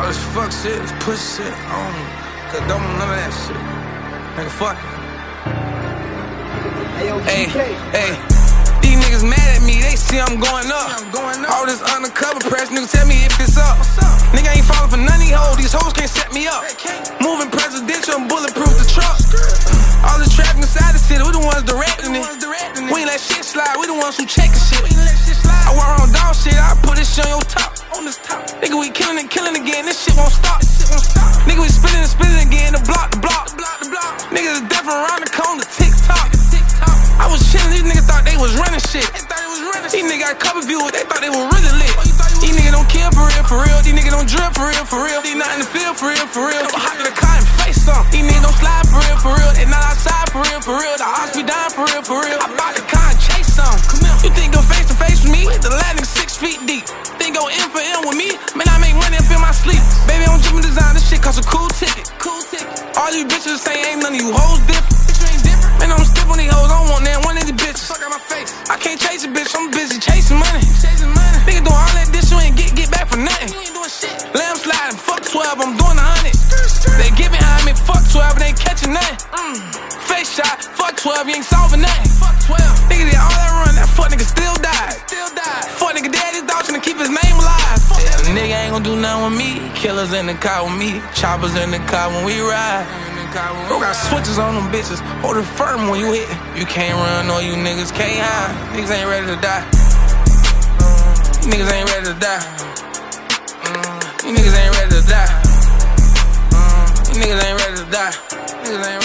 All this fuck shit, this pussy shit, I don't condone none of that shit. Nigga, fuck it. Hey, these niggas mad at me, they see I'm going up. All this undercover press, nigga, tell me if it's up. Nigga ain't falling for none of these hoes, these hoes can't set me up. Moving presidential and bulletproof the truck. All this traffic inside the city, we the ones directing it. We ain't let shit slide, we the ones who checkin' shit. I walk around dog shit, I put this shit on your top. Nigga, we killing and killing again, this shit won't stop. Nigga, we spinning and spinning again, the block. Niggas is deaf around the corner, TikTok. I was chillin', these niggas thought they was running shit. These niggas got cover viewers, they thought they was really lit. These niggas don't kill for real. These niggas don't drill for real. These not in the field for real. Hop in the car and face some. These niggas don't slide for real. They not outside for real. The odds be dying for real. I bought the car and chase some. You think go face to face with me? The landing 6 feet deep. Think go in for M with me? Man, I make money up in my sleep. Baby, I'm drippin' design, this shit cost a cool ticket. All you bitches say ain't none of you hoes different. Man, I'm stiff on these hoes, I don't want that one of these bitches. Fuck out my face. I can't chase a bitch, I'm busy chasing money. Nigga doing all that this, you ain't get back for nothing. Let them slide and fuck 12, I'm doing 100. They get behind me, fuck 12, they ain't catching nothing. Face shot, fuck 12, you ain't solving nothing. Nigga did all that run, that fuck nigga still died. Fuck nigga dead, his dog tryna keep his name alive. Yeah, nigga ain't gon' do nothing with me. Killers in the car with me, choppers in the car when we ride. Bro got switches on them bitches, hold it firm when you hit. You can't run or you niggas can't hide. Niggas ain't ready to die. You niggas ain't ready to die. You niggas ain't ready to die. You niggas ain't ready to die. Niggas ain't ready.